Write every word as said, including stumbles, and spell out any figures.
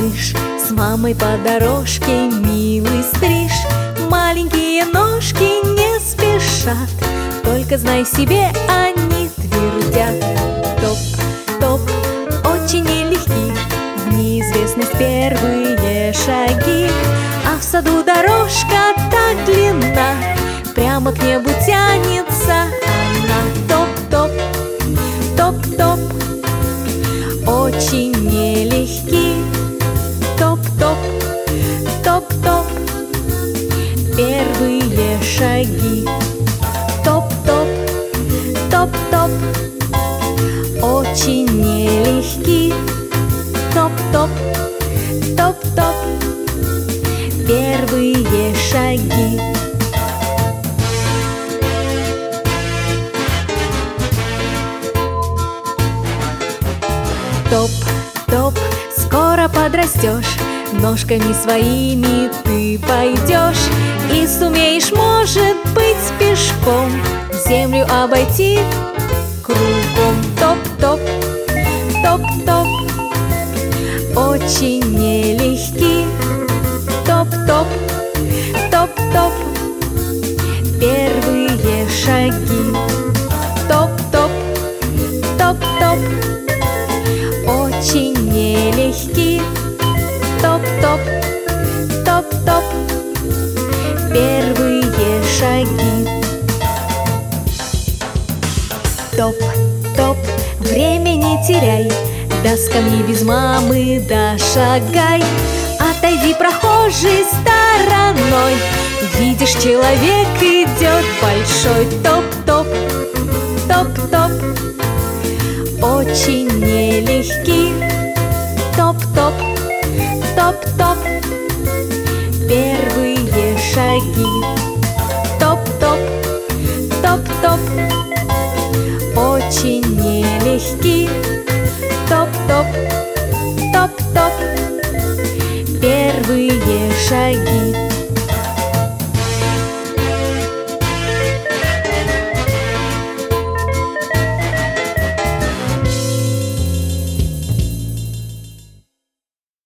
малыш, с мамой по дорожке милый стриж. Маленькие ножки не спешат, только знай себе, они твердят. Топ, топ, очень нелегки, в неизвестность первые шаги. А в саду дорожка так длинна, прямо к небу тянется она. Топ, топ, топ, топ, очень нелегки. Топ, топ, топ, топ, первые шаги. Топ, топ, топ, топ, очень нелегки. Топ, топ, топ, топ, первые шаги. Топ, топ, скоро подрастешь, ножками своими ты пойдешь и сумеешь, может быть, пешком землю обойти кругом. Топ, топ, топ, топ, очень нелегки. Топ, топ, топ, топ, первые шаги. Топ, топ, топ, топ, очень нелегки. Топ, топ, топ, топ, первые шаги. Топ, топ, время не теряй, до скамьи без мамы дошагай. Отойди, прохожий, стороной, видишь, человек идет большой. Топ, топ, топ, топ, очень нелегки. Топ, топ, топ, топ, первые шаги. Топ, топ, топ, топ, очень нелегки. Топ, топ, топ, топ, первые шаги.